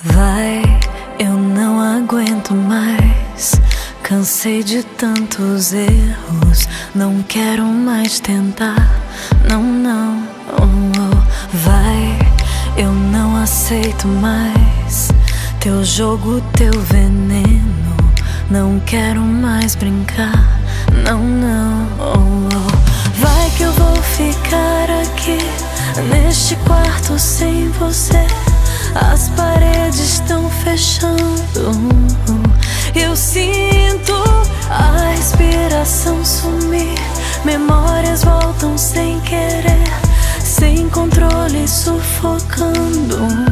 Vai, eu não aguento mais. Cansei de tantos erros, não quero mais tentar. Não, não, oh, oh. Vai, eu não aceito mais teu jogo, teu veneno. Não quero mais brincar. Não, não, oh, oh. Vai que eu vou ficar aqui neste quarto sem você. As paredes estão fechando. Eu sinto a respiração sumir. Memórias voltam sem querer, sem controle, sufocando.